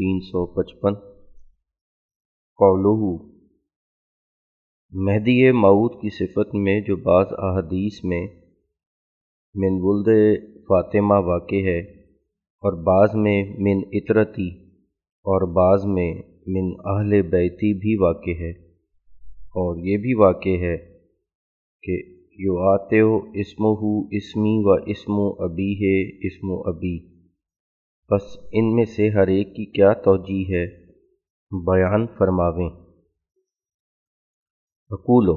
355 कौलुहु महदी मऊद की सिफत में जो बाज़ अहादीस में मिन वुल्द फ़ातिमा वाक़ है और बाज़ में मिन इतरती और बाज़ में मिन अहले बैती भी वाक़ है। और ये भी वाक़ है कि युआतिउ इस्मुहु इस्मी व इस्मु अबीहे इस्मु अबी। बस इनमें से हर एक की क्या तौजीह है बयान फरमावें। अक़ूलो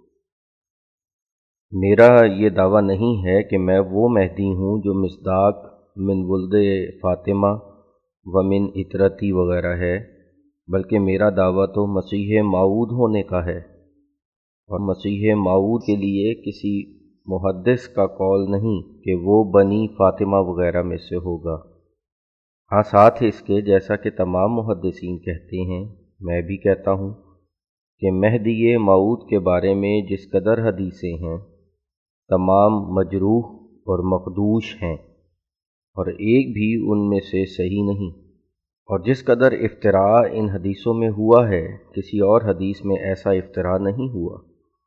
मेरा ये दावा नहीं है कि मैं वो महदी हूँ जो मिस्दाक मिन वुल्द फ़ातिमा व मिन इतरती वग़ैरह है, बल्कि मेरा दावा तो मसीह मऊद होने का है। और मसीह मऊद के लिए किसी मुहद्दिस का कौल नहीं कि वो बनी फ़ातिमा वग़ैरह में से होगा। हाँ, साथ इसके जैसा कि तमाम मुहद्दिसीन कहते हैं, मैं भी कहता हूँ कि महदी मऊद के बारे में जिस कदर हदीसें हैं तमाम मजरूह और मखदूश हैं और एक भी उनमें से सही नहीं। और जिस कदर इफ्तिरा इन हदीसों में हुआ है किसी और हदीस में ऐसा इफ्तिरा नहीं हुआ।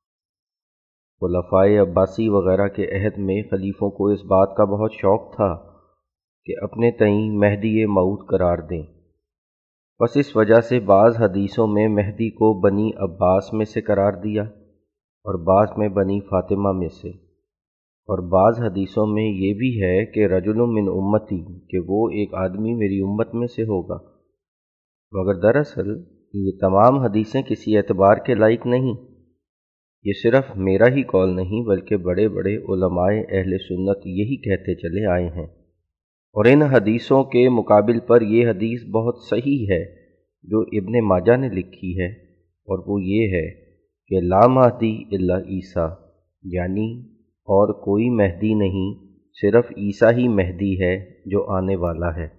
खुलफाए अब्बासी वग़ैरह के अहद में खलीफों को इस बात का बहुत शौक़ था कि अपने तईं महदी मऊद करार दें। बस इस वजह से बाज़ हदीसों में महदी को बनी अब्बास में से करार दिया और बाज़ में बनी फ़ातिमा में से। और बाज़ हदीसों में ये भी है कि रजुलुम मिन उम्मती, कि वो एक आदमी मेरी उम्मत में से होगा। मगर दरअसल ये तमाम हदीसें किसी एतबार के लायक नहीं। ये सिर्फ़ मेरा ही कौल नहीं बल्कि बड़े बड़े उलमाए अहले सुन्नत यही कहते चले आए हैं। और इन हदीसों के मुकाबिल पर यह हदीस बहुत सही है जो इब्न माजा ने लिखी है, और वो ये है कि ला महदी इल्ला ईसा, यानी और कोई महदी नहीं, सिर्फ़ ईसा ही महदी है जो आने वाला है।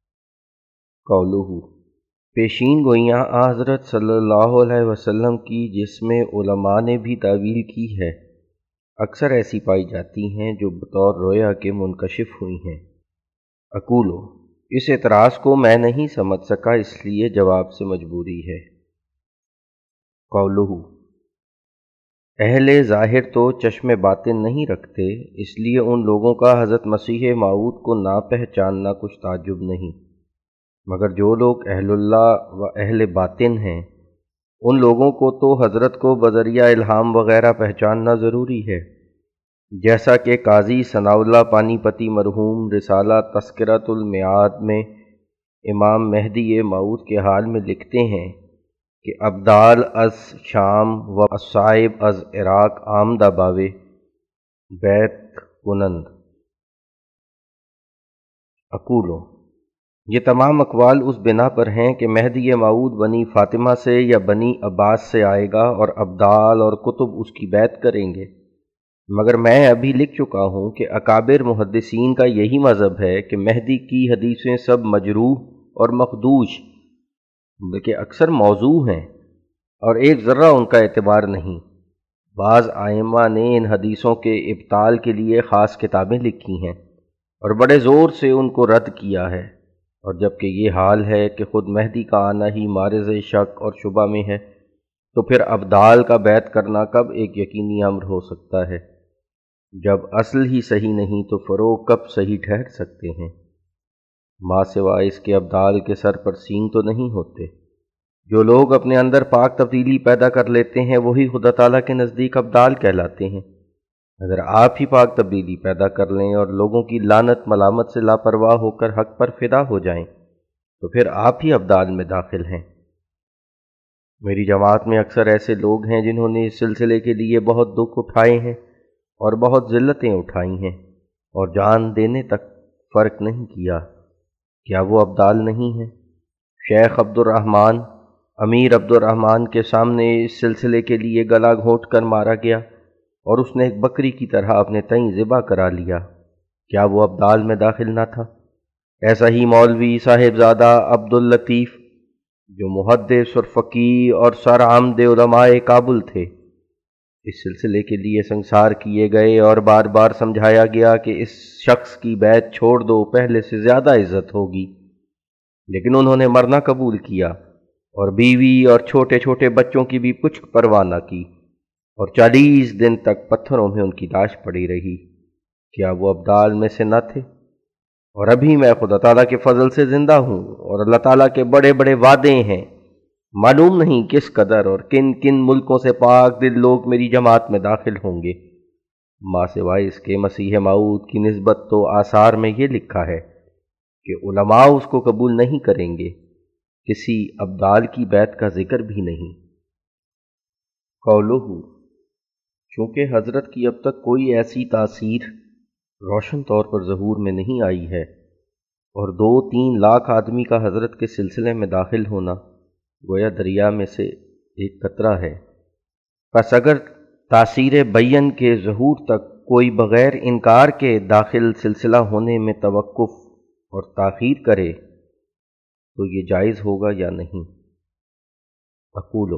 कौलुहु पेशीन गोइयाँ हज़रत सल्लल्लाहु अलैहि वसल्लम की जिसमें उलमा ने भी तावील की है, अक्सर ऐसी पाई जाती हैं जो बतौर रोया के मुनकशिफ हुई हैं। अक़ूलो इस एतराज़ को मैं नहीं समझ सका, इसलिए जवाब से मजबूरी है। कौलुहु अहले ज़ाहिर तो चश्मे बातिन नहीं रखते, इसलिए उन लोगों का हज़रत मसीह मऊद को ना पहचानना कुछ ताज्जुब नहीं। मगर जो लोग अहलुल्लाह व अहले बातिन हैं उन लोगों को तो हज़रत को बज़रिया इल्हाम वग़ैरह पहचानना ज़रूरी है। जैसा कि काजी सनाउल्लाह पानीपती मरहूम रिसाला तज़किरतुल मिआद में इमाम महदी मऊद के हाल में लिखते हैं कि अब्दाल अज़ शाम व असाइब अज़ इराक़ आमदा बावे बैत कुनंद। अक़ूलो ये तमाम अक़वाल उस बिना पर हैं कि महदी मऊद बनी फ़ातिमा से या बनी अब्बास से आएगा और अब्दाल और कुतुब उसकी बैत करेंगे। मगर मैं अभी लिख चुका हूँ कि अकाबिर मुहद्दिसीन का यही मज़हब है कि महदी की हदीसें सब मजरूह और मखदूश बल्कि अक्सर मौजू हैं और एक ज़र्रा उनका एतबार नहीं। बाज़ आइम्मा ने इन हदीसों के इब्ताल के लिए ख़ास किताबें लिखी हैं और बड़े ज़ोर से उनको रद्द किया है। और जबकि ये हाल है कि ख़ुद महदी का आना ही मारिज़ शक और शुबा में है, तो फिर अब्दाल का बैत करना कब एक यकीनी अम्र हो सकता है। जब असल ही सही नहीं तो फ़रोग़ कब सही ठहर सकते हैं। माँ सिवा इसके अब्दाल के सर पर सींग तो नहीं होते। जो लोग अपने अंदर पाक तब्दीली पैदा कर लेते हैं वही खुदा ताला के नज़दीक अब्दाल कहलाते हैं। अगर आप ही पाक तब्दीली पैदा कर लें और लोगों की लानत मलामत से लापरवाह होकर हक़ पर फ़िदा हो जाएं, तो फिर आप ही अब्दाल में दाखिल हैं। मेरी जमात में अक्सर ऐसे लोग हैं जिन्होंने इस सिलसिले के लिए बहुत दुख उठाए हैं और बहुत ज़िल्लतें उठाई हैं और जान देने तक फ़र्क नहीं किया। क्या वो अब्दाल नहीं हैं? शेख अब्दुर्रहमान अमीर अब्दुर्रहमान के सामने इस सिलसिले के लिए गला घोंट कर मारा गया और उसने एक बकरी की तरह अपने तईं ज़िबा करा लिया। क्या वो अब्दाल में दाखिल ना था? ऐसा ही मौलवी साहिबजादा अब्दुल लतीफ़ जो मुहद्दिस और फ़क़ीह और सर आमदे उलमाए काबुल थे, इस सिलसिले के लिए संसार किए गए और बार बार समझाया गया कि इस शख्स की बैत छोड़ दो, पहले से ज़्यादा इज़्ज़त होगी। لیکن انہوں نے مرنا قبول کیا اور بیوی اور چھوٹے چھوٹے بچوں کی بھی کچھ پرواہ نہ کی، اور 40 دن تک پتھروں میں ان کی لاش پڑی رہی۔ کیا وہ ابدال میں سے نہ تھے؟ اور ابھی میں خدا تعالیٰ کے فضل سے زندہ ہوں، اور اللہ تعالیٰ کے بڑے بڑے وعدے ہیں۔ معلوم نہیں کس قدر اور کن کن ملکوں سے پاک دل لوگ میری جماعت میں داخل ہوں گے۔ ماں سوائے اس کے مسیح موعود کی نسبت تو آثار میں یہ لکھا ہے کہ علماء اس کو قبول نہیں کریں گے، کسی ابدال کی بیعت کا ذکر بھی نہیں۔ قولہ، چونکہ حضرت کی اب تک کوئی ایسی تاثیر روشن طور پر ظہور میں نہیں آئی ہے، اور 2-3 لاکھ آدمی کا حضرت کے سلسلے میں داخل ہونا گویا دریا میں سے ایک قطرہ ہے، پس اگر تاثیر بین کے ظہور تک کوئی بغیر انکار کے داخل سلسلہ ہونے میں توقف اور تاخیر کرے تو یہ جائز ہوگا یا نہیں؟ اقولو،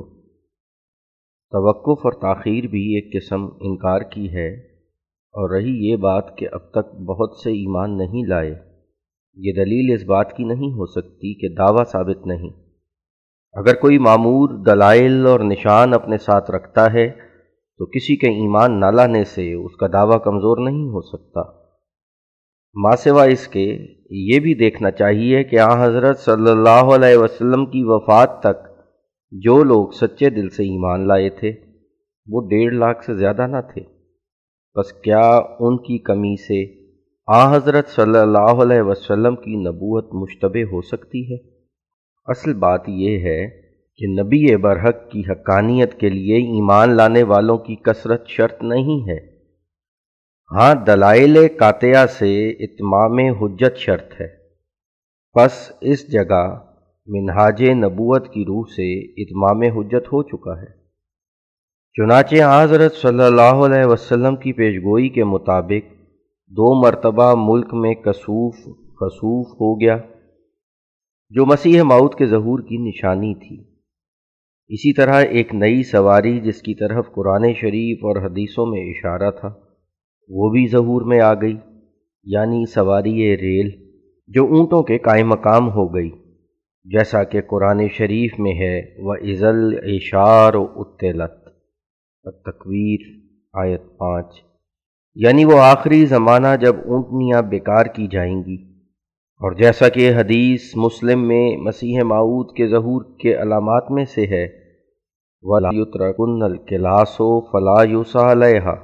توقف اور تاخیر بھی ایک قسم انکار کی ہے، اور رہی یہ بات کہ اب تک بہت سے ایمان نہیں لائے، یہ دلیل اس بات کی نہیں ہو سکتی کہ دعویٰ ثابت نہیں۔ اگر کوئی معمور دلائل اور نشان اپنے ساتھ رکھتا ہے تو کسی کے ایمان نہ لانے سے اس کا دعویٰ کمزور نہیں ہو سکتا۔ ماں سوا اس کے یہ بھی دیکھنا چاہیے کہ آن حضرت صلی اللہ علیہ وسلم کی وفات تک جو لوگ سچے دل سے ایمان لائے تھے وہ 1.5 لاکھ سے زیادہ نہ تھے، بس کیا ان کی کمی سے آن حضرت صلی اللہ علیہ وسلم کی نبوت مشتبہ ہو سکتی ہے؟ اصل بات یہ ہے کہ نبی برحق کی حقانیت کے لیے ایمان لانے والوں کی کثرت شرط نہیں ہے، ہاں دلائل قاطعہ سے اتمام حجت شرط ہے۔ پس اس جگہ منہاج نبوت کی روح سے اتمام حجت ہو چکا ہے۔ چنانچہ حضرت صلی اللہ علیہ وسلم کی پیشگوئی کے مطابق 2 مرتبہ ملک میں کسوف خسوف ہو گیا، جو مسیح موعود کے ظہور کی نشانی تھی۔ اسی طرح ایک نئی سواری جس کی طرف قرآن شریف اور حدیثوں میں اشارہ تھا وہ بھی ظہور میں آ گئی، یعنی سواری ریل جو اونٹوں کے قائم مقام ہو گئی، جیسا کہ قرآن شریف میں ہے وَإِذَا الْعِشَارُ عُطِّلَتْ التکویر آیت 5، یعنی وہ آخری زمانہ جب اونٹنیاں بیکار کی جائیں گی، اور جیسا کہ حدیث مسلم میں مسیح موعود کے ظہور کے علامات میں سے ہے وَلَا يُتْرَكُنَّ الْكِلَاسُ فَلَا يُسْعَى عَلَيْهَا،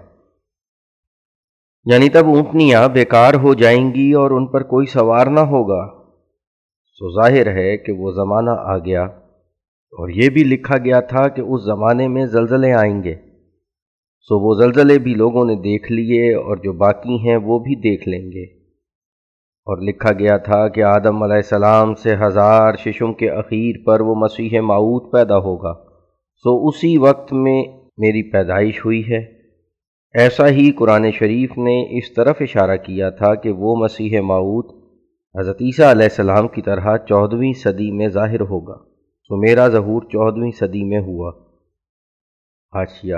یعنی تب اونٹنیاں بیکار ہو جائیں گی اور ان پر کوئی سوار نہ ہوگا۔ سو ظاہر ہے کہ وہ زمانہ آ گیا، اور یہ بھی لکھا گیا تھا کہ اس زمانے میں زلزلے آئیں گے، سو وہ زلزلے بھی لوگوں نے دیکھ لیے اور جو باقی ہیں وہ بھی دیکھ لیں گے۔ اور لکھا گیا تھا کہ آدم علیہ السلام سے 1000 ششم کے اخیر پر وہ مسیح موعود پیدا ہوگا، سو اسی وقت میں میری پیدائش ہوئی ہے۔ ایسا ہی قرآن شریف نے اس طرف اشارہ کیا تھا کہ وہ مسیح موعود حضرت عیسیٰ علیہ السلام کی طرح 14ویں صدی میں ظاہر ہوگا، سو میرا ظہور 14ویں صدی میں ہوا۔ حاشیہ: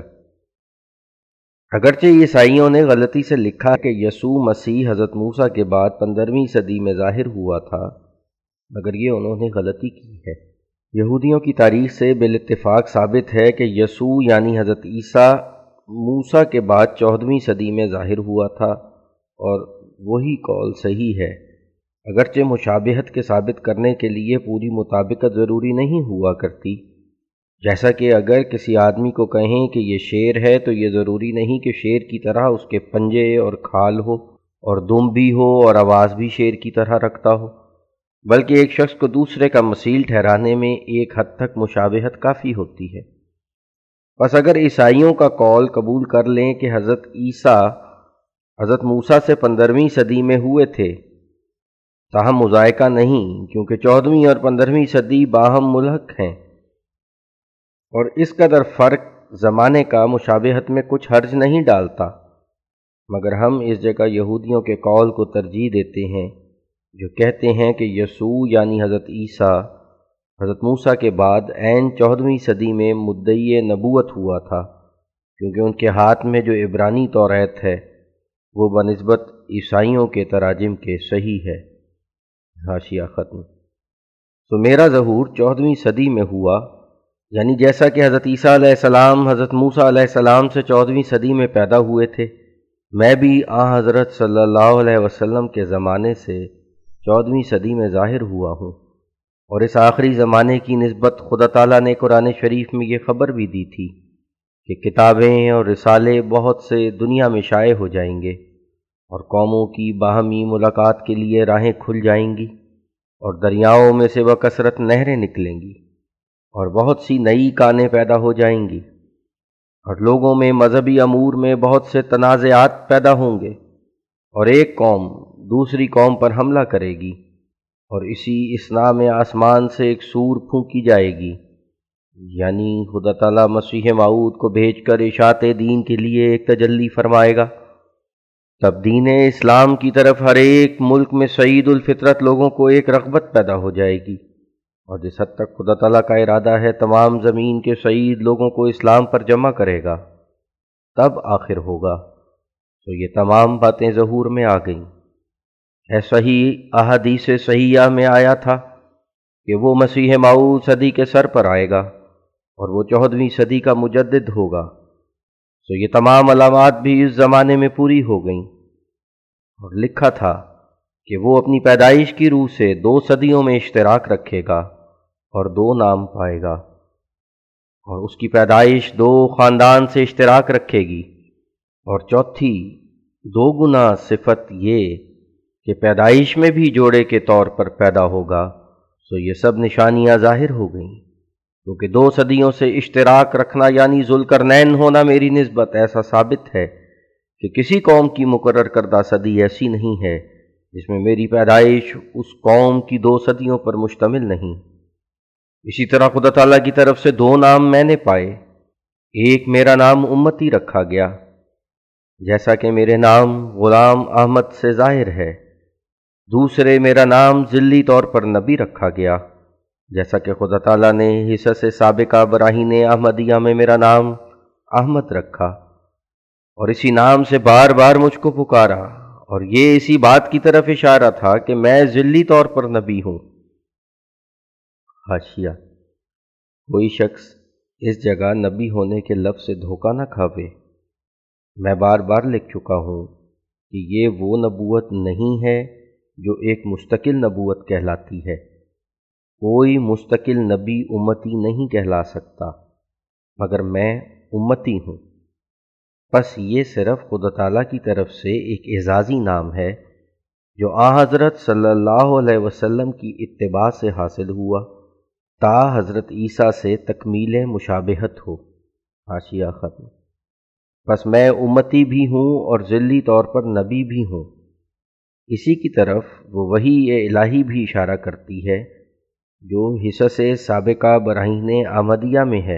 اگرچہ عیسائیوں نے غلطی سے لکھا کہ یسوع مسیح حضرت موسیٰ کے بعد 15ویں صدی میں ظاہر ہوا تھا، مگر یہ انہوں نے غلطی کی ہے۔ یہودیوں کی تاریخ سے بالاتفاق ثابت ہے کہ یسوع یعنی حضرت عیسیٰ موسیٰ کے بعد 14ویں صدی میں ظاہر ہوا تھا، اور وہی قول صحیح ہے، اگرچہ مشابہت کے ثابت کرنے کے لیے پوری مطابقت ضروری نہیں ہوا کرتی۔ جیسا کہ اگر کسی آدمی کو کہیں کہ یہ شیر ہے تو یہ ضروری نہیں کہ شیر کی طرح اس کے پنجے اور کھال ہو اور دم بھی ہو اور آواز بھی شیر کی طرح رکھتا ہو، بلکہ ایک شخص کو دوسرے کا مثیل ٹھہرانے میں ایک حد تک مشابہت کافی ہوتی ہے۔ بس اگر عیسائیوں کا قول قبول کر لیں کہ حضرت عیسیٰ حضرت موسیٰ سے 15ویں صدی میں ہوئے تھے، تاہم مذائقہ نہیں، کیونکہ 14ویں اور 15ویں صدی باہم ملحق ہیں، اور اس قدر فرق زمانے کا مشابہت میں کچھ حرج نہیں ڈالتا، مگر ہم اس جگہ یہودیوں کے قول کو ترجیح دیتے ہیں جو کہتے ہیں کہ یسوع یعنی حضرت عیسیٰ حضرت موسیٰ کے بعد عین 14ویں صدی میں مدعی نبوت ہوا تھا، کیونکہ ان کے ہاتھ میں جو عبرانی توریت ہے وہ بنسبت عیسائیوں کے تراجم کے صحیح ہے۔ حاشیہ ختم۔ تو میرا ظہور 14ویں صدی میں ہوا، یعنی جیسا کہ حضرت عیسیٰ علیہ السلام حضرت موسیٰ علیہ السلام سے 14ویں صدی میں پیدا ہوئے تھے، میں بھی حضرت صلی اللہ علیہ وسلم کے زمانے سے 14ویں صدی میں ظاہر ہوا ہوں۔ اور اس آخری زمانے کی نسبت خدا تعالیٰ نے قرآن شریف میں یہ خبر بھی دی تھی کہ کتابیں اور رسالے بہت سے دنیا میں شائع ہو جائیں گے، اور قوموں کی باہمی ملاقات کے لیے راہیں کھل جائیں گی، اور دریاؤں میں سے بکثرت نہریں نکلیں گی، اور بہت سی نئی کانیں پیدا ہو جائیں گی، اور لوگوں میں مذہبی امور میں بہت سے تنازعات پیدا ہوں گے، اور ایک قوم دوسری قوم پر حملہ کرے گی، اور اسی اثناء میں آسمان سے ایک سور پھونکی جائے گی، یعنی خدا تعالیٰ مسیح موعود کو بھیج کر اشاعت دین کے لیے ایک تجلی فرمائے گا۔ تب دین اسلام کی طرف ہر ایک ملک میں سعید الفطرت لوگوں کو ایک رغبت پیدا ہو جائے گی، اور جس حد تک خدا تعالیٰ کا ارادہ ہے تمام زمین کے سعید لوگوں کو اسلام پر جمع کرے گا، تب آخر ہوگا۔ تو یہ تمام باتیں ظہور میں آ گئیں۔ ایسا ہی احادیث صحیحہ میں آیا تھا کہ وہ مسیح موعود صدی کے سر پر آئے گا، اور وہ 14ویں صدی کا مجدد ہوگا۔ تو یہ تمام علامات بھی اس زمانے میں پوری ہو گئیں، اور لکھا تھا کہ وہ اپنی پیدائش کی روح سے 2 صدیوں میں اشتراک رکھے گا اور 2 نام پائے گا، اور اس کی پیدائش 2 خاندان سے اشتراک رکھے گی، اور چوتھی 2 گنا صفت یہ کہ پیدائش میں بھی جوڑے کے طور پر پیدا ہوگا۔ سو یہ سب نشانیاں ظاہر ہو گئیں، کیونکہ 2 صدیوں سے اشتراک رکھنا یعنی ذوالقرنین ہونا میری نسبت ایسا ثابت ہے کہ کسی قوم کی مقرر کردہ صدی ایسی نہیں ہے جس میں میری پیدائش اس قوم کی 2 صدیوں پر مشتمل نہیں۔ اسی طرح خدا تعالیٰ کی طرف سے 2 نام میں نے پائے، ایک میرا نام امتی رکھا گیا، جیسا کہ میرے نام غلام احمد سے ظاہر ہے، دوسرے میرا نام ذلی طور پر نبی رکھا گیا، جیسا کہ خدا تعالیٰ نے حصص سابقہ براہین احمدیہ میں میرا نام احمد رکھا، اور اسی نام سے بار بار مجھ کو پکارا، اور یہ اسی بات کی طرف اشارہ تھا کہ میں ذلی طور پر نبی ہوں۔ حاشیہ: کوئی شخص اس جگہ نبی ہونے کے لفظ سے دھوکہ نہ کھاوے۔ میں بار بار لکھ چکا ہوں کہ یہ وہ نبوت نہیں ہے جو ایک مستقل نبوت کہلاتی ہے۔ کوئی مستقل نبی امتی نہیں کہلا سکتا، مگر میں امتی ہوں۔ بس یہ صرف خدا تعالیٰ کی طرف سے ایک اعزازی نام ہے جو حضرت صلی اللہ علیہ وسلم کی اتباع سے حاصل ہوا تا حضرت عیسیٰ سے تکمیل مشابہت ہو۔ حاشیہ ختم۔ بس میں امتی بھی ہوں اور ذلی طور پر نبی بھی ہوں۔ اسی کی طرف وہ وحی الہی بھی اشارہ کرتی ہے جو حصص سابقہ براہین احمدیہ میں ہے۔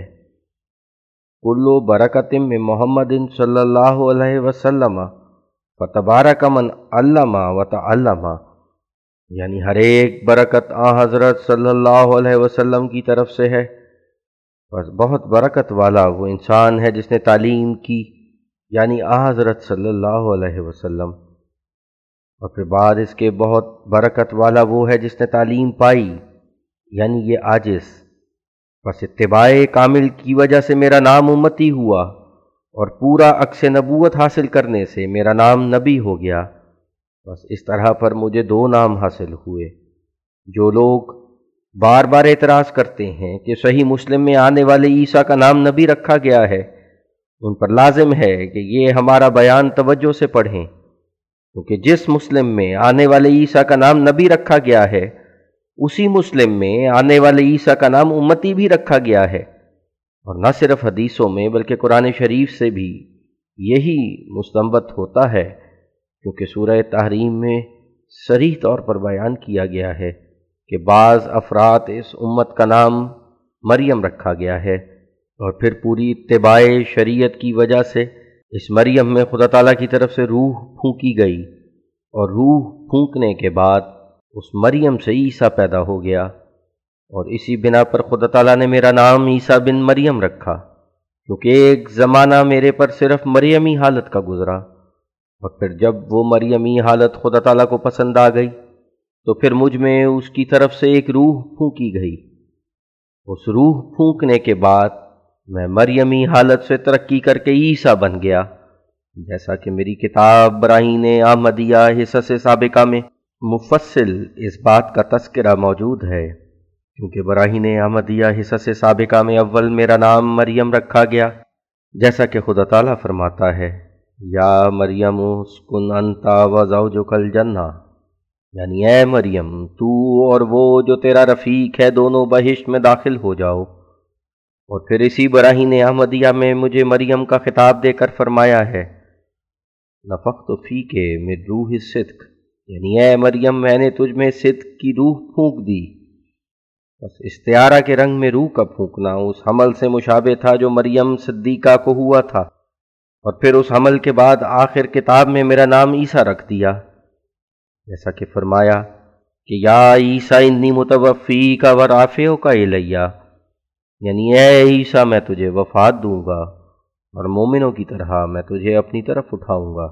کلو برکت من محمد صلی اللہ علیہ وسلم فتبارک من علم و تعلم، یعنی ہر ایک برکت حضرت صلی اللہ علیہ وسلم کی طرف سے ہے، بس بہت برکت والا وہ انسان ہے جس نے تعلیم کی، یعنی حضرت صلی اللہ علیہ وسلم، اور پھر بعد اس کے بہت برکت والا وہ ہے جس نے تعلیم پائی، یعنی یہ عاجز۔ بس اتباع کامل کی وجہ سے میرا نام امتی ہوا، اور پورا عکس نبوت حاصل کرنے سے میرا نام نبی ہو گیا۔ بس اس طرح پر مجھے 2 نام حاصل ہوئے۔ جو لوگ بار بار اعتراض کرتے ہیں کہ صحیح مسلم میں آنے والے عیسیٰ کا نام نبی رکھا گیا ہے، ان پر لازم ہے کہ یہ ہمارا بیان توجہ سے پڑھیں، کیونکہ جس مسلم میں آنے والے عیسیٰ کا نام نبی رکھا گیا ہے، اسی مسلم میں آنے والے عیسیٰ کا نام امتی بھی رکھا گیا ہے، اور نہ صرف حدیثوں میں بلکہ قرآن شریف سے بھی یہی مستنبط ہوتا ہے، کیونکہ سورہ تحریم میں صریح طور پر بیان کیا گیا ہے کہ بعض افراد اس امت کا نام مریم رکھا گیا ہے، اور پھر پوری اتباع شریعت کی وجہ سے اس مریم میں خدا تعالیٰ کی طرف سے روح پھونکی گئی، اور روح پھونکنے کے بعد اس مریم سے عیسیٰ پیدا ہو گیا، اور اسی بنا پر خدا تعالیٰ نے میرا نام عیسیٰ بن مریم رکھا، کیونکہ ایک زمانہ میرے پر صرف مریمی حالت کا گزرا، اور پھر جب وہ مریمی حالت خدا تعالیٰ کو پسند آ گئی تو پھر مجھ میں اس کی طرف سے ایک روح پھونکی گئی۔ اس روح پھونکنے کے بعد میں مریمی حالت سے ترقی کر کے عیسیٰ بن گیا، جیسا کہ میری کتاب براہین احمدیہ حصص سابقہ میں مفصل اس بات کا تذکرہ موجود ہے، کیونکہ براہین احمدیہ حصص سابقہ میں اول میرا نام مریم رکھا گیا، جیسا کہ خدا تعالیٰ فرماتا ہے یا مریم اسکن انت و زوجک الجنہ، یعنی اے مریم تو اور وہ جو تیرا رفیق ہے دونوں بہشت میں داخل ہو جاؤ۔ اور پھر اسی براہین احمدیہ میں مجھے مریم کا خطاب دے کر فرمایا ہے نفخت فیک من روح الصدق، یعنی اے مریم میں نے تجھ میں صدق کی روح پھونک دی۔ بس استعارہ کے رنگ میں روح کا پھونکنا اس حمل سے مشابہ تھا جو مریم صدیقہ کو ہوا تھا، اور پھر اس حمل کے بعد آخر کتاب میں میرا نام عیسیٰ رکھ دیا، جیسا کہ فرمایا کہ یا عیسیٰ انی متوفیک و رافعک الیہ، یعنی اے عیسیٰ میں تجھے وفات دوں گا اور مومنوں کی طرح میں تجھے اپنی طرف اٹھاؤں گا۔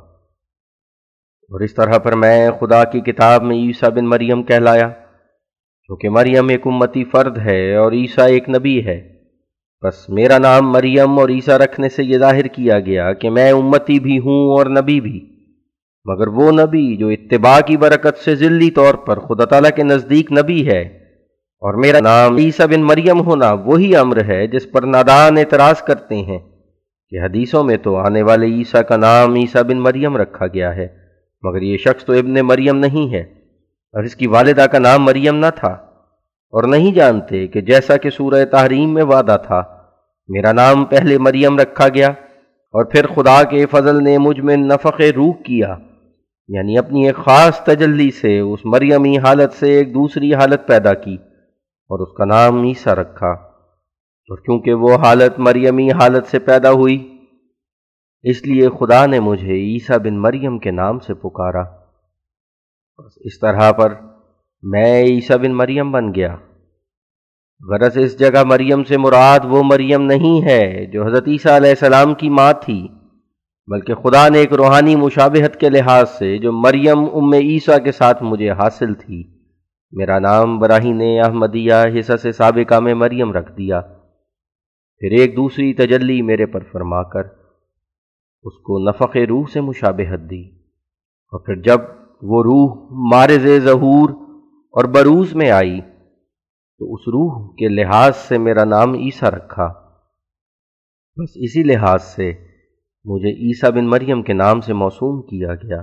اور اس طرح پر میں خدا کی کتاب میں عیسیٰ بن مریم کہلایا، کیونکہ مریم ایک امتی فرد ہے اور عیسیٰ ایک نبی ہے۔ بس میرا نام مریم اور عیسیٰ رکھنے سے یہ ظاہر کیا گیا کہ میں امتی بھی ہوں اور نبی بھی، مگر وہ نبی جو اتباع کی برکت سے ذلی طور پر خدا تعالیٰ کے نزدیک نبی ہے، اور میرا نام عیسیٰ بن مریم ہونا وہی امر ہے جس پر نادان اعتراض کرتے ہیں کہ حدیثوں میں تو آنے والے عیسیٰ کا نام عیسیٰ بن مریم رکھا گیا ہے، مگر یہ شخص تو ابن مریم نہیں ہے اور اس کی والدہ کا نام مریم نہ تھا، اور نہیں جانتے کہ جیسا کہ سورہ تحریم میں وعدہ تھا میرا نام پہلے مریم رکھا گیا اور پھر خدا کے فضل نے مجھ میں نفخ روح کیا، یعنی اپنی ایک خاص تجلی سے اس مریمی حالت سے ایک دوسری حالت پیدا کی اور اس کا نام عیسیٰ رکھا۔ اور کیونکہ وہ حالت مریمی حالت سے پیدا ہوئی اس لیے خدا نے مجھے عیسیٰ بن مریم کے نام سے پکارا۔ بس اس طرح پر میں عیسیٰ بن مریم بن گیا۔ غرض اس جگہ مریم سے مراد وہ مریم نہیں ہے جو حضرت عیسیٰ علیہ السلام کی ماں تھی، بلکہ خدا نے ایک روحانی مشابہت کے لحاظ سے جو مریم ام عیسیٰ کے ساتھ مجھے حاصل تھی میرا نام براہین احمدیہ حصص سابقہ میں مریم رکھ دیا، پھر ایک دوسری تجلی میرے پر فرما کر اس کو نفخ روح سے مشابہت دی، اور پھر جب وہ روح مارز ظہور اور بروز میں آئی تو اس روح کے لحاظ سے میرا نام عیسیٰ رکھا۔ بس اسی لحاظ سے مجھے عیسیٰ بن مریم کے نام سے موسوم کیا گیا۔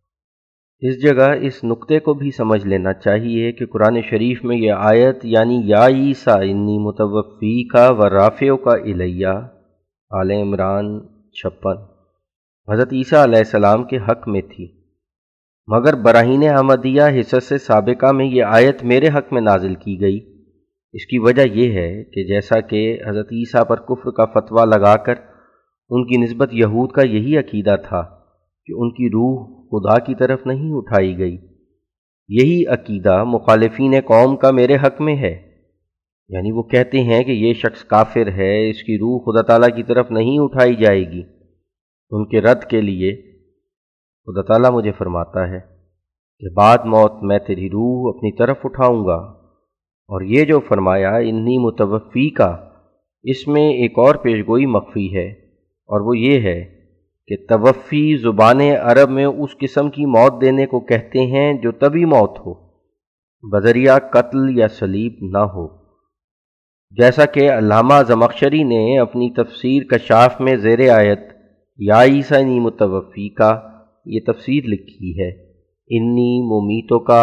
اس جگہ اس نقطے کو بھی سمجھ لینا چاہیے کہ قرآن شریف میں یہ آیت یعنی یا عیسیٰ انی متوفیک و رافعک الیہ آل عمران 56 حضرت عیسیٰ علیہ السلام کے حق میں تھی، مگر براہین احمدیہ حصص سابقہ میں یہ آیت میرے حق میں نازل کی گئی۔ اس کی وجہ یہ ہے کہ جیسا کہ حضرت عیسیٰ پر کفر کا فتویٰ لگا کر ان کی نسبت یہود کا یہی عقیدہ تھا کہ ان کی روح خدا کی طرف نہیں اٹھائی گئی، یہی عقیدہ مخالفین قوم کا میرے حق میں ہے، یعنی وہ کہتے ہیں کہ یہ شخص کافر ہے، اس کی روح خدا تعالیٰ کی طرف نہیں اٹھائی جائے گی۔ ان کے رد کے لیے خدا تعالیٰ مجھے فرماتا ہے کہ بعد موت میں تیری روح اپنی طرف اٹھاؤں گا، اور یہ جو فرمایا انی متوفیکا اس میں ایک اور پیشگوئی مخفی ہے، اور وہ یہ ہے کہ توفی زبان عرب میں اس قسم کی موت دینے کو کہتے ہیں جو طبی موت ہو، بذریعہ قتل یا صلیب نہ ہو، جیسا کہ علامہ زمخشری نے اپنی تفسیر کشاف میں زیر آیت یا عیسیٰ انی متوفیکا یہ تفسیر لکھی ہے، انی ممیتوکا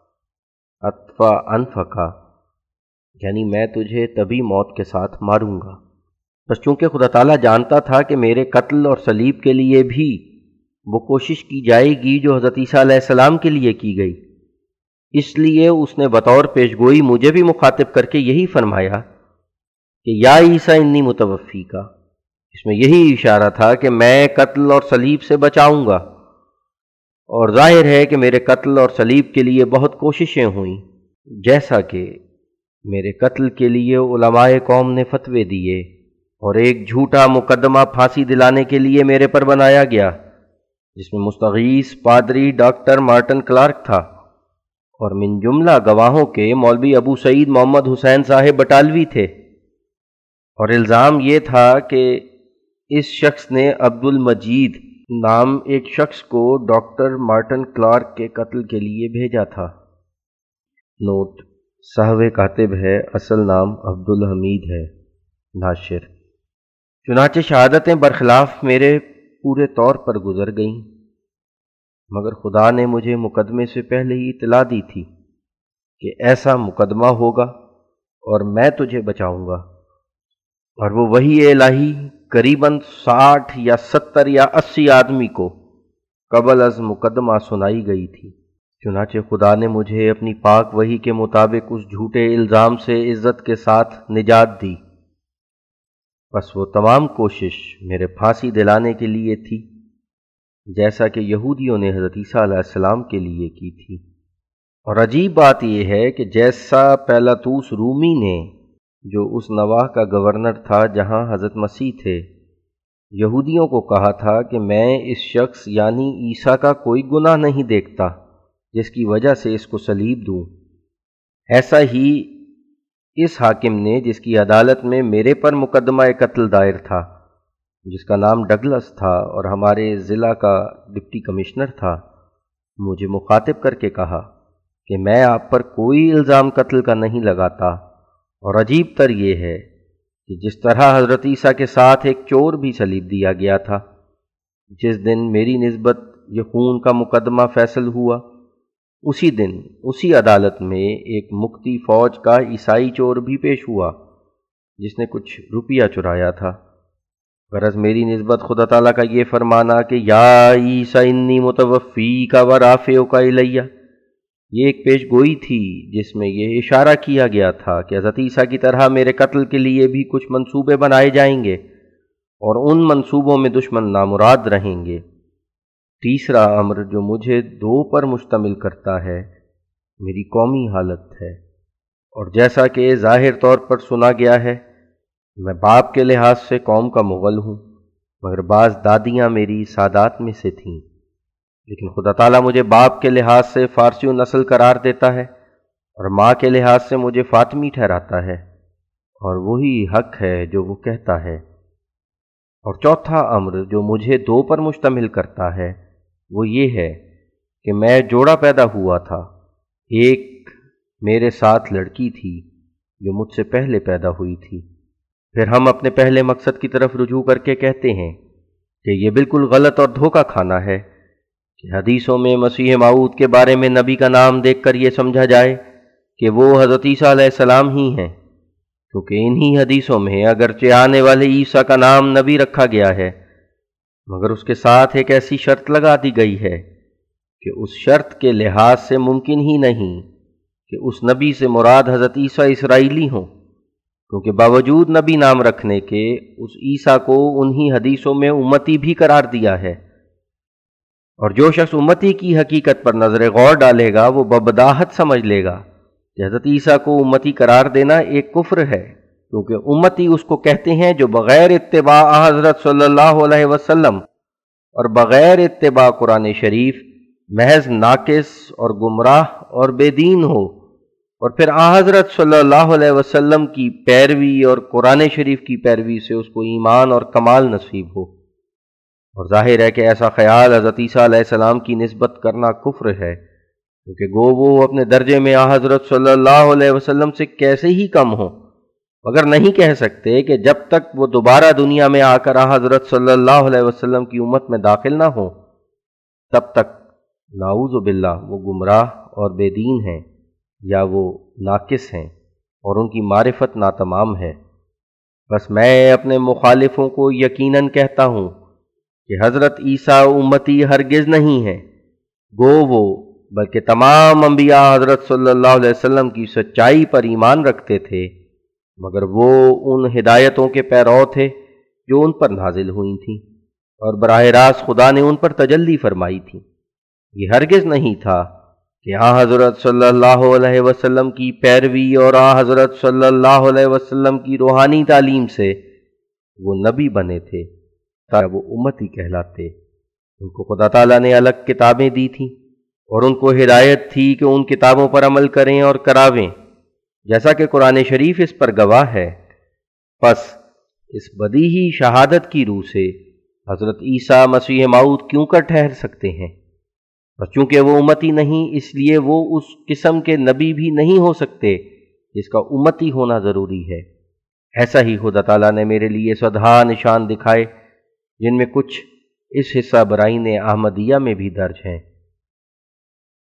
اطفا انفکا، یعنی میں تجھے طبی موت کے ساتھ ماروں گا۔ بس چونکہ خدا تعالیٰ جانتا تھا کہ میرے قتل اور صلیب کے لیے بھی وہ کوشش کی جائے گی جو حضرت عیسیٰ علیہ السلام کے لیے کی گئی، اس لیے اس نے بطور پیشگوئی مجھے بھی مخاطب کر کے یہی فرمایا کہ یا عیسیٰ انی متوفیکا، اس میں یہی اشارہ تھا کہ میں قتل اور صلیب سے بچاؤں گا، اور ظاہر ہے کہ میرے قتل اور صلیب کے لیے بہت کوششیں ہوئیں، جیسا کہ میرے قتل کے لیے علماء قوم نے فتوے دیے، اور ایک جھوٹا مقدمہ پھانسی دلانے کے لیے میرے پر بنایا گیا جس میں مستغیث پادری ڈاکٹر مارٹن کلارک تھا، اور من جملہ گواہوں کے مولوی ابو سعید محمد حسین صاحب بٹالوی تھے، اور الزام یہ تھا کہ اس شخص نے عبد المجید نام ایک شخص کو ڈاکٹر مارٹن کلارک کے قتل کے لیے بھیجا تھا۔ نوٹ: صاحب کاتب ہے، اصل نام عبد الحمید ہے۔ ناشر: چنانچہ شہادتیں برخلاف میرے پورے طور پر گزر گئیں، مگر خدا نے مجھے مقدمے سے پہلے ہی اطلاع دی تھی کہ ایسا مقدمہ ہوگا اور میں تجھے بچاؤں گا، اور وہ وحی الہی قریباً 60 یا 70 یا 80 آدمی کو قبل از مقدمہ سنائی گئی تھی۔ چنانچہ خدا نے مجھے اپنی پاک وحی کے مطابق اس جھوٹے الزام سے عزت کے ساتھ نجات دی۔ بس وہ تمام کوشش میرے پھانسی دلانے کے لیے تھی، جیسا کہ یہودیوں نے حضرت عیسیٰ علیہ السلام کے لیے کی تھی۔ اور عجیب بات یہ ہے کہ جیسا پیلاطوس رومی نے، جو اس نواح کا گورنر تھا جہاں حضرت مسیح تھے، یہودیوں کو کہا تھا کہ میں اس شخص یعنی عیسیٰ کا کوئی گناہ نہیں دیکھتا جس کی وجہ سے اس کو صلیب دوں، ایسا ہی اس حاکم نے، جس کی عدالت میں میرے پر مقدمہ قتل دائر تھا، جس کا نام ڈگلس تھا اور ہمارے ضلع کا ڈپٹی کمشنر تھا، مجھے مخاطب کر کے کہا کہ میں آپ پر کوئی الزام قتل کا نہیں لگاتا، اور عجیب تر یہ ہے کہ جس طرح حضرت عیسیٰ کے ساتھ ایک چور بھی صلیب دیا گیا تھا، جس دن میری نسبت یہ خون کا مقدمہ فیصل ہوا، اسی دن اسی عدالت میں ایک مکتی فوج کا عیسائی چور بھی پیش ہوا جس نے کچھ روپیہ چرایا تھا۔ غرض میری نسبت خدا تعالیٰ کا یہ فرمانا کہ یا عیسیٰ انی متوفیک و رافعک الیہ، یہ ایک پیش گوئی تھی جس میں یہ اشارہ کیا گیا تھا کہ حضرت عیسیٰ کی طرح میرے قتل کے لیے بھی کچھ منصوبے بنائے جائیں گے، اور ان منصوبوں میں دشمن نامراد رہیں گے۔ تیسرا امر جو مجھے دو پر مشتمل کرتا ہے، میری قومی حالت ہے، اور جیسا کہ ظاہر طور پر سنا گیا ہے، میں باپ کے لحاظ سے قوم کا مغل ہوں، مگر بعض دادیاں میری سادات میں سے تھیں، لیکن خدا تعالیٰ مجھے باپ کے لحاظ سے فارسی نسل قرار دیتا ہے اور ماں کے لحاظ سے مجھے فاطمی ٹھہراتا ہے، اور وہی حق ہے جو وہ کہتا ہے۔ اور چوتھا امر جو مجھے دو پر مشتمل کرتا ہے وہ یہ ہے کہ میں جوڑا پیدا ہوا تھا، ایک میرے ساتھ لڑکی تھی جو مجھ سے پہلے پیدا ہوئی تھی۔ پھر ہم اپنے پہلے مقصد کی طرف رجوع کر کے کہتے ہیں کہ یہ بالکل غلط اور دھوکہ کھانا ہے کہ حدیثوں میں مسیح موعود کے بارے میں نبی کا نام دیکھ کر یہ سمجھا جائے کہ وہ حضرت عیسیٰ علیہ السلام ہی ہیں، کیونکہ انہی حدیثوں میں اگرچہ آنے والے عیسیٰ کا نام نبی رکھا گیا ہے، مگر اس کے ساتھ ایک ایسی شرط لگا دی گئی ہے کہ اس شرط کے لحاظ سے ممکن ہی نہیں کہ اس نبی سے مراد حضرت عیسیٰ اسرائیلی ہوں، کیونکہ باوجود نبی نام رکھنے کے اس عیسیٰ کو انہی حدیثوں میں امتی بھی قرار دیا ہے، اور جو شخص امتی کی حقیقت پر نظر غور ڈالے گا وہ ببداہت سمجھ لے گا کہ حضرت عیسیٰ کو امتی قرار دینا ایک کفر ہے، کیونکہ امتی اس کو کہتے ہیں جو بغیر اتباع حضرت صلی اللہ علیہ وسلم اور بغیر اتباع قرآن شریف محض ناقص اور گمراہ اور بے دین ہو، اور پھر حضرت صلی اللہ علیہ وسلم کی پیروی اور قرآن شریف کی پیروی سے اس کو ایمان اور کمال نصیب ہو۔ اور ظاہر ہے کہ ایسا خیال حضرت عیسیٰ علیہ السلام کی نسبت کرنا کفر ہے، کیونکہ گو وہ اپنے درجے میں حضرت صلی اللہ علیہ وسلم سے کیسے ہی کم ہوں، مگر نہیں کہہ سکتے کہ جب تک وہ دوبارہ دنیا میں آ کر حضرت صلی اللہ علیہ وسلم کی امت میں داخل نہ ہوں تب تک نعوذ باللہ وہ گمراہ اور بے دین ہیں، یا وہ ناقص ہیں اور ان کی معرفت ناتمام ہے۔ بس میں اپنے مخالفوں کو یقیناً کہتا ہوں کہ حضرت عیسیٰ امتی ہرگز نہیں ہے، گو وہ بلکہ تمام انبیاء حضرت صلی اللہ علیہ وسلم کی سچائی پر ایمان رکھتے تھے، مگر وہ ان ہدایتوں کے پیرو تھے جو ان پر نازل ہوئی تھیں اور براہ راست خدا نے ان پر تجلی فرمائی تھی۔ یہ ہرگز نہیں تھا کہ حضرت صلی اللہ علیہ وسلم کی پیروی اور حضرت صلی اللہ علیہ وسلم کی روحانی تعلیم سے وہ نبی بنے تھے تاکہ وہ امتی کہلاتے۔ ان کو خدا تعالیٰ نے الگ کتابیں دی تھیں اور ان کو ہدایت تھی کہ ان کتابوں پر عمل کریں اور کراویں، جیسا کہ قرآن شریف اس پر گواہ ہے۔ پس اس بدیہی شہادت کی روح سے حضرت عیسیٰ مسیح موعود کیوں کر ٹھہر سکتے ہیں؟ اور چونکہ وہ امتی نہیں، اس لیے وہ اس قسم کے نبی بھی نہیں ہو سکتے جس کا امتی ہونا ضروری ہے۔ ایسا ہی خدا تعالیٰ نے میرے لیے سودھا نشان دکھائے، جن میں کچھ اس حصہ برائین احمدیہ میں بھی درج ہیں۔